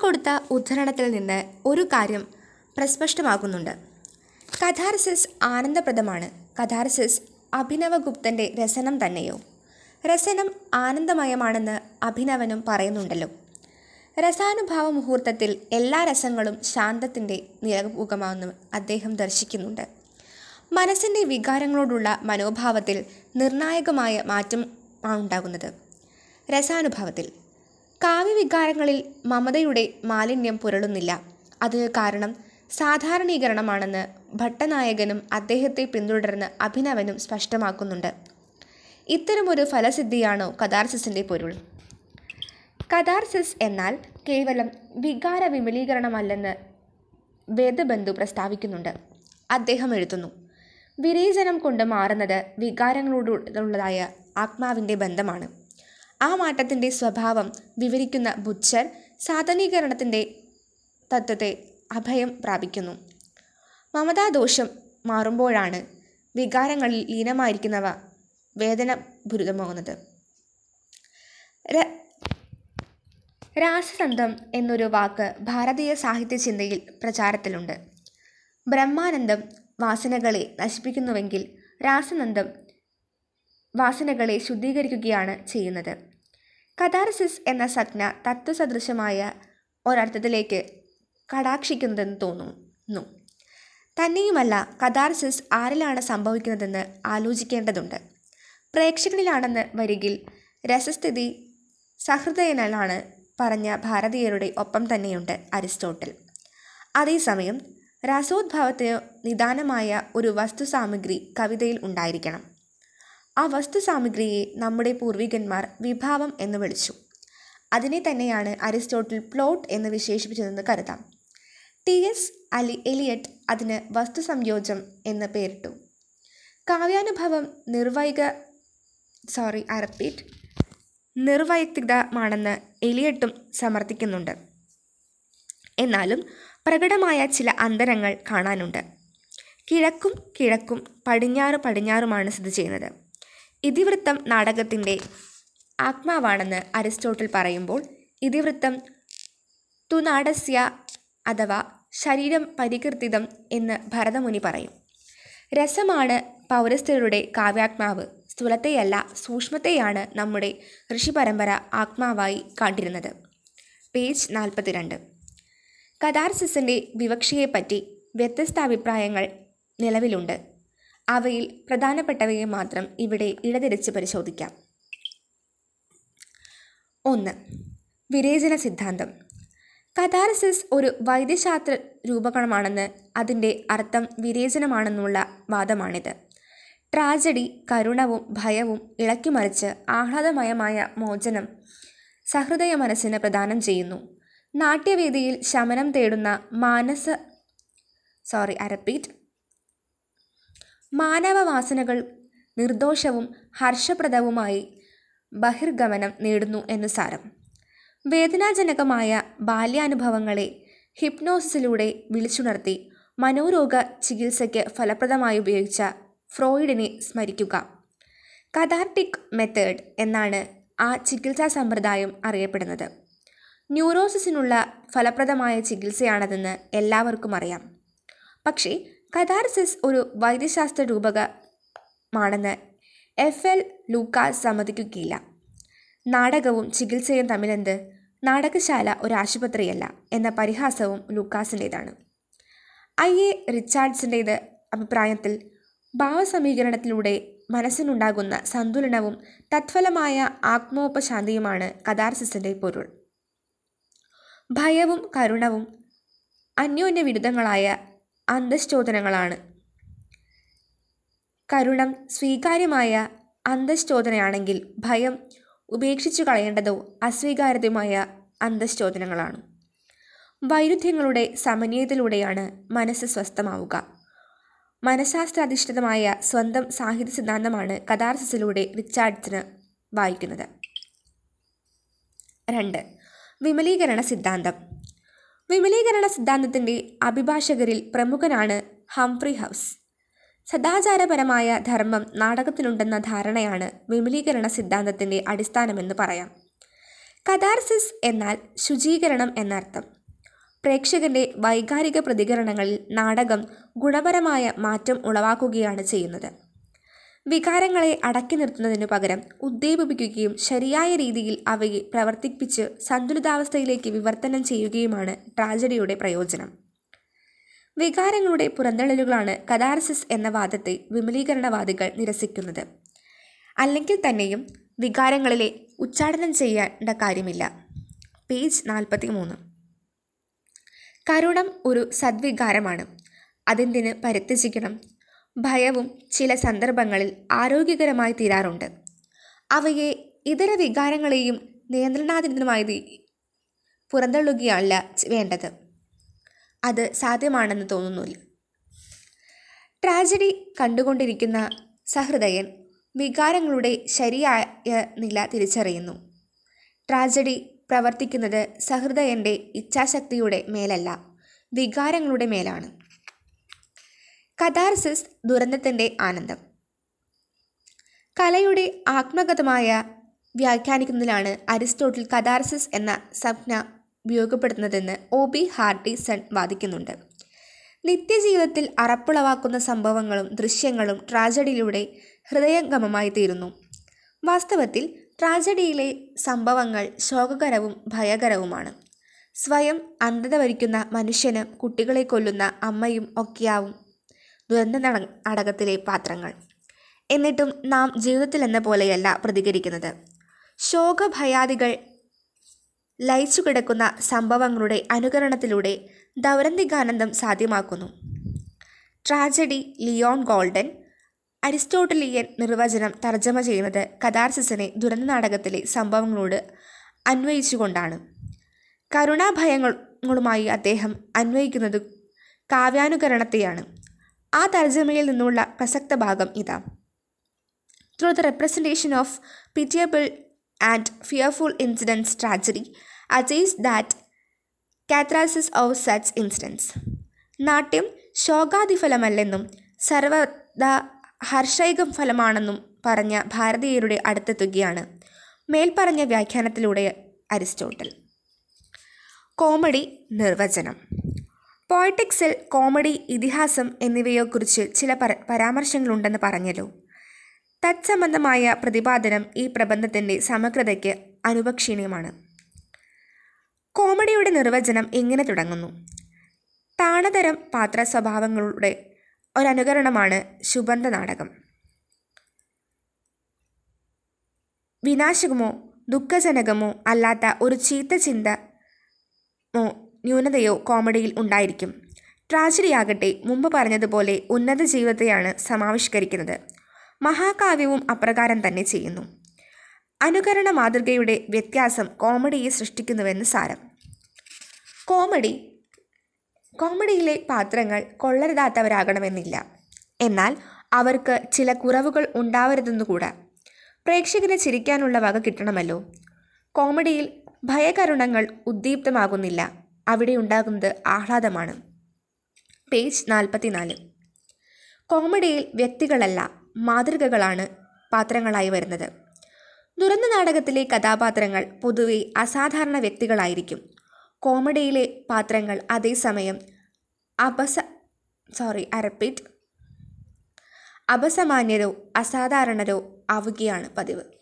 കൊടുത്ത ഉദ്ധരണത്തിൽ നിന്ന് ഒരു കാര്യം പ്രസ്പഷ്ടമാകുന്നുണ്ട്. കഥാർസിസ് ആനന്ദപ്രദമാണ്. കഥാർസിസ് അഭിനവഗുപ്തൻ്റെ രസനം തന്നെയോ? രസനം ആനന്ദമയമാണെന്ന് അഭിനവനും പറയുന്നുണ്ടല്ലോ. രസാനുഭാവ മുഹൂർത്തത്തിൽ എല്ലാ രസങ്ങളും ശാന്തത്തിൻ്റെ നിറമുഖമാണെന്ന് അദ്ദേഹം ദർശിക്കുന്നുണ്ട്. മനസ്സിൻ്റെ വികാരങ്ങളോടുള്ള മനോഭാവത്തിൽ നിർണായകമായ മാറ്റം ഉണ്ടാകുന്നത് രസാനുഭാവത്തിൽ. കാവ്യവികാരങ്ങളിൽ മമതയുടെ മാലിന്യം പുരളുന്നില്ല. അതിന് കാരണം സാധാരണീകരണമാണെന്ന് ഭട്ടനായകനും അദ്ദേഹത്തെ പിന്തുടർന്ന് അഭിനവനും സ്പഷ്ടമാക്കുന്നുണ്ട്. ഇത്തരമൊരു ഫലസിദ്ധിയാണോ കഥാർസിസിൻ്റെ പൊരുൾ? കഥാർസിസ് എന്നാൽ കേവലം വികാര വിമലീകരണമല്ലെന്ന് വേദബന്ധു പ്രസ്താവിക്കുന്നുണ്ട്. അദ്ദേഹം എഴുതുന്നു: വിരേചനം കൊണ്ട് മാറുന്നത് വികാരങ്ങളോടുള്ളതായ ആത്മാവിൻ്റെ ബന്ധമാണ്. ആ മാറ്റത്തിൻ്റെ സ്വഭാവം വിവരിക്കുന്ന ബുച്ചർ സാധനീകരണത്തിൻ്റെ തത്വത്തെ അഭയം പ്രാപിക്കുന്നു. മമതാദോഷം മാറുമ്പോഴാണ് വികാരങ്ങളിൽ ലീനമായിരിക്കുന്നവ വേദനഭരിതമാകുന്നത്. രാസസന്തം എന്നൊരു വാക്ക് ഭാരതീയ സാഹിത്യ ചിന്തയിൽ പ്രചാരത്തിലുണ്ട്. ബ്രഹ്മാനന്ദം വാസനകളെ നശിപ്പിക്കുന്നുവെങ്കിൽ രാസനന്ദം വാസനകളെ ശുദ്ധീകരിക്കുകയാണ് ചെയ്യുന്നത്. കഥാർസിസ് എന്ന സംജ്ഞ തത്വസദൃശമായ ഒരർത്ഥത്തിലേക്ക് കടാക്ഷിക്കുന്നതെന്ന് തോന്നുന്നു. തന്നെയുമല്ല, കഥാർസിസ് ആരിലാണ് സംഭവിക്കുന്നതെന്ന് ആലോചിക്കേണ്ടതുണ്ട്. പ്രേക്ഷകനിലാണെന്ന് വരികിൽ രസസ്ഥിതി സഹൃദയനാണ് പറഞ്ഞ ഭാരതീയരുടെ ഒപ്പം തന്നെയുണ്ട് അരിസ്റ്റോട്ടിൽ. അതേസമയം രസോദ്ഭവത്തിന് നിദാനമായ ഒരു വസ്തുസാമഗ്രി കവിതയിൽ ഉണ്ടായിരിക്കണം. ആ വസ്തുസാമഗ്രിയെ നമ്മുടെ പൂർവികന്മാർ വിഭാവം എന്ന് വിളിച്ചു. അതിനെ തന്നെയാണ് അരിസ്റ്റോട്ടിൽ പ്ലോട്ട് എന്ന് വിശേഷിപ്പിച്ചതെന്ന് കരുതാം. ടി.എസ്. എലിയട്ട് അതിന് വസ്തുസംയോജം എന്ന് പേരിട്ടു. കാവ്യാനുഭവം നിർവൈയക്തികമാണെന്ന് എലിയട്ടും സമർത്ഥിക്കുന്നുണ്ട്. എന്നാലും പ്രകടമായ ചില അന്തരങ്ങൾ കാണാനുണ്ട്. കിഴക്കും പടിഞ്ഞാറുമാണ് സ്ഥിതി ചെയ്യുന്നത്. ഇതിവൃത്തം നാടകത്തിൻ്റെ ആത്മാവാണെന്ന് അരിസ്റ്റോട്ടിൽ പറയുമ്പോൾ ഇതിവൃത്തം തുനാടസ്യ അഥവാ ശരീരം പരികീർത്തിതം എന്ന് ഭരതമുനി പറയും. രസമാണ് പൗരസ്ത്യരുടെ കാവ്യാത്മാവ്. സ്ഥൂലത്തെയല്ല, സൂക്ഷ്മത്തെയാണ് നമ്മുടെ ഋഷിപരമ്പര ആത്മാവായി കണ്ടിരുന്നത്. പേജ് 42. കഥാർസിസിൻ്റെ വിവക്ഷയെപ്പറ്റി വ്യത്യസ്ത അഭിപ്രായങ്ങൾ നിലവിലുണ്ട്. അവയിൽ പ്രധാനപ്പെട്ടവയെ മാത്രം ഇവിടെ ഇടതിരിച്ച് പരിശോധിക്കാം. 1. വിരേചന സിദ്ധാന്തം. കഥാർസിസ് ഒരു വൈദ്യശാസ്ത്ര രൂപകമാണെന്ന് അതിൻ്റെ അർത്ഥം വിരേചനമാണെന്നുള്ള വാദമാണിത്. ട്രാജഡി കരുണവും ഭയവും ഇളക്കിമറിച്ച് ആഹ്ലാദമയമായ മോചനം സഹൃദയ മനസ്സിന് പ്രദാനം ചെയ്യുന്നു. നാട്യവേദിയിൽ ശമനം തേടുന്ന മാനവവാസനകൾ നിർദോഷവും ഹർഷപ്രദവുമായി ബഹിർഗമനം നേടുന്നു എന്ന് സാരം. വേദനാജനകമായ ബാല്യാനുഭവങ്ങളെ ഹിപ്നോസിസിലൂടെ വിളിച്ചുണർത്തി മനോരോഗ ചികിത്സയ്ക്ക് ഫലപ്രദമായി ഉപയോഗിച്ച ഫ്രോയിഡിനെ സ്മരിക്കുക. കഥാർട്ടിക് മെത്തേഡ് എന്നാണ് ആ ചികിത്സാ സമ്പ്രദായം അറിയപ്പെടുന്നത്. ന്യൂറോസിസിനുള്ള ഫലപ്രദമായ ചികിത്സയാണതെന്ന് എല്ലാവർക്കും അറിയാം. പക്ഷേ കഥാർസിസ് ഒരു വൈദ്യശാസ്ത്ര രൂപകമാണെന്ന് F.L. ലൂക്കാസ് സമ്മതിക്കുകയില്ല. നാടകവും ചികിത്സയും തമ്മിലെന്ത്? നാടകശാല ഒരു ആശുപത്രിയല്ല എന്ന പരിഹാസവും ലൂക്കാസിൻ്റേതാണ്. I.A. റിച്ചാർഡ്സിൻ്റേത് അഭിപ്രായത്തിൽ ഭാവസമീകരണത്തിലൂടെ മനസ്സിനുണ്ടാകുന്ന സന്തുലനവും തത്ഫലമായ ആത്മോപശാന്തിയുമാണ് കഥാർസിസിൻ്റെ പൊരുൾ. ഭയവും കരുണവും അന്യോന്യവിരുദ്ധങ്ങളായ അന്തശ്ചോദനകളാണ്. കരുണം സ്വീകാര്യമായ അന്തശ്ചോദനയാണെങ്കിൽ ഭയം ഉപേക്ഷിച്ചു കളയേണ്ടതോ അസ്വീകാര്യതയുമായ അന്തശ്ചോദനങ്ങളാണ്. വൈരുദ്ധ്യങ്ങളുടെ സമന്വയത്തിലൂടെയാണ് മനസ്സ് സ്വസ്ഥമാവുക. മനഃശാസ്ത്രാധിഷ്ഠിതമായ സ്വന്തം സാഹിത്യ സിദ്ധാന്തമാണ് കഥാർസിസിലൂടെ റിച്ചാർഡ്സിന് വായിക്കുന്നത്. 2. വിമലീകരണ സിദ്ധാന്തം. വിമലീകരണ സിദ്ധാന്തത്തിൻ്റെ അഭിഭാഷകരിൽ പ്രമുഖനാണ് ഹംഫ്രി ഹൗസ്. സദാചാരപരമായ ധർമ്മം നാടകത്തിലുണ്ടെന്ന ധാരണയാണ് വിമലീകരണ സിദ്ധാന്തത്തിൻ്റെ അടിസ്ഥാനമെന്ന് പറയാം. കഥാർസിസ് എന്നാൽ ശുചീകരണം എന്നർത്ഥം. പ്രേക്ഷകന്റെ വൈകാരിക പ്രതികരണങ്ങളിൽ നാടകം ഗുണപരമായ മാറ്റം ഉളവാക്കുകയാണ് ചെയ്യുന്നത്. വികാരങ്ങളെ അടക്കി നിർത്തുന്നതിനു പകരം ഉദ്ദീപിപ്പിക്കുകയും ശരിയായ രീതിയിൽ അവയെ പ്രവർത്തിപ്പിച്ച് സന്തുലിതാവസ്ഥയിലേക്ക് വിവർത്തനം ചെയ്യുകയുമാണ് ട്രാജഡിയുടെ പ്രയോജനം. വികാരങ്ങളുടെ പുറന്തള്ളലുകളാണ് കഥാർസിസ് എന്ന വാദത്തെ വിമലീകരണവാദികൾ നിരസിക്കുന്നത്. അല്ലെങ്കിൽ തന്നെയും വികാരങ്ങളിലെ ഉച്ചാടനം ചെയ്യേണ്ട കാര്യമില്ല. പേജ് 43. കരുണം ഒരു സദ്വികാരമാണ്. അതെന്തിന് പരിത്യജിക്കണം? ഭയവും ചില സന്ദർഭങ്ങളിൽ ആരോഗ്യകരമായി തീരാറുണ്ട്. അവയെ ഇതര വികാരങ്ങളെയും നിയന്ത്രണാതീതമായി പുറന്തള്ളുകയല്ല വേണ്ടത്. അത് സാധ്യമാണെന്ന് തോന്നുന്നില്ല. ട്രാജഡി കണ്ടുകൊണ്ടിരിക്കുന്ന സഹൃദയൻ വികാരങ്ങളുടെ ശരിയായ നില തിരിച്ചറിയുന്നു. ട്രാജഡി പ്രവർത്തിക്കുന്നത് സഹൃദയൻ്റെ ഇച്ഛാശക്തിയുടെ മേലല്ല, വികാരങ്ങളുടെ മേലാണ്. കഥാർസിസ് ദുരന്തത്തിൻ്റെ ആനന്ദം. കലയുടെ ആത്മഗതമായ വ്യാഖ്യാനിക്കുന്നതിലാണ് അരിസ്റ്റോട്ടിൽ കഥാർസിസ് എന്ന സംജ്ഞ ഉപയോഗപ്പെടുത്തുന്നതെന്ന് O.B. ഹാർട്ടിസൺ വാദിക്കുന്നുണ്ട്. നിത്യജീവിതത്തിൽ അറപ്പുളവാക്കുന്ന സംഭവങ്ങളും ദൃശ്യങ്ങളും ട്രാജഡിയിലൂടെ ഹൃദയംഗമമായി തീരുന്നു. വാസ്തവത്തിൽ ട്രാജഡിയിലെ സംഭവങ്ങൾ ശോകകരവും ഭയകരവുമാണ്. സ്വയം അന്ധത വരിക്കുന്ന മനുഷ്യനും കുട്ടികളെ കൊല്ലുന്ന അമ്മയും ഒക്കെയാവും ദുരന്ത നാടകത്തിലെ പാത്രങ്ങൾ. എന്നിട്ടും നാം ജീവിതത്തിലെന്ന പോലെയല്ല പ്രതികരിക്കുന്നത്. ശോകഭയാദികൾ ലയിച്ചു കിടക്കുന്ന സംഭവങ്ങളുടെ അനുകരണത്തിലൂടെ ദൗരന്തികാനന്ദം സാധ്യമാക്കുന്നു. ട്രാജഡി ലിയോൺ ഗോൾഡൻ അരിസ്റ്റോട്ടലിയൻ നിർവചനം തർജ്ജമ ചെയ്യുന്നത് കഥാർസിസിനെ ദുരന്ത നാടകത്തിലെ സംഭവങ്ങളോട് അന്വയിച്ചുകൊണ്ടാണ്. കരുണാഭയങ്ങളുമായി അദ്ദേഹം അന്വയിക്കുന്നത് കാവ്യാനുകരണത്തെയാണ്. ആ തർജ്ജമയിൽ നിന്നുള്ള പ്രസക്ത ഭാഗം ഇതാ: through the representation of pitiable and fearful incidents tragedy achieves that catharsis of such incidents. നാട്യം ശോകാതിഫലമല്ലെന്നും സർവദാ ഹർഷൈകം ഫലമാണെന്നും പറഞ്ഞ ഭാരതീയരുടെ അടുത്തെത്തുകയാണ് മേൽപ്പറഞ്ഞ വ്യാഖ്യാനത്തിലൂടെ അരിസ്റ്റോട്ടൽ. കോമഡി നിർവചനം. പോയറ്റിക്സിൽ കോമഡി, ഇതിഹാസം എന്നിവയെക്കുറിച്ച് ചില പരാമർശങ്ങളുണ്ടെന്ന് പറഞ്ഞല്ലോ. തത്സംബന്ധമായ പ്രതിപാദനം ഈ പ്രബന്ധത്തിൻ്റെ സമഗ്രതയ്ക്ക് അനുപക്ഷീണീയമാണ്. കോമഡിയുടെ നിർവചനം ഇങ്ങനെ തുടങ്ങുന്നു: താണതരം പാത്ര സ്വഭാവങ്ങളുടെ ഒരനുകരണമാണ് ശുബന്ധ നാടകം. വിനാശകമോ ദുഃഖജനകമോ അല്ലാത്ത ഒരു ചീത്ത ചിന്തമോ ന്യൂനതയോ കോമഡിയിൽ ഉണ്ടായിരിക്കും. ട്രാജഡിയാകട്ടെ മുമ്പ് പറഞ്ഞതുപോലെ ഉന്നത ജീവിതത്തെയാണ് സമാവിഷ്കരിക്കുന്നത്. മഹാകാവ്യവും അപ്രകാരം തന്നെ ചെയ്യുന്നു. അനുകരണ മാതൃകയുടെ വ്യത്യാസം കോമഡിയെ സൃഷ്ടിക്കുന്നുവെന്ന് സാരം. കോമഡിയിലെ പാത്രങ്ങൾ കൊള്ളരുതാത്തവരാകണമെന്നില്ല. എന്നാൽ അവർക്ക് ചില കുറവുകൾ ഉണ്ടാവരുതെന്നുകൂടാ. പ്രേക്ഷകന് ചിരിക്കാനുള്ള വക കിട്ടണമല്ലോ. കോമഡിയിൽ ഭയകരുണങ്ങൾ ഉദ്ദീപ്തമാകുന്നില്ല. അവിടെ ഉണ്ടാകുന്നത് ആഹ്ലാദമാണ്. പേജ് 44. കോമഡിയിൽ വ്യക്തികളല്ല, മാതൃകകളാണ് പാത്രങ്ങളായി വരുന്നത്. ദുരന്ത നാടകത്തിലെ കഥാപാത്രങ്ങൾ പൊതുവെ അസാധാരണ വ്യക്തികളായിരിക്കും. കോമഡിയിലെ പാത്രങ്ങൾ അതേസമയം അപസമാന്യരോ അസാധാരണരോ ആവുകയാണ് പതിവ്.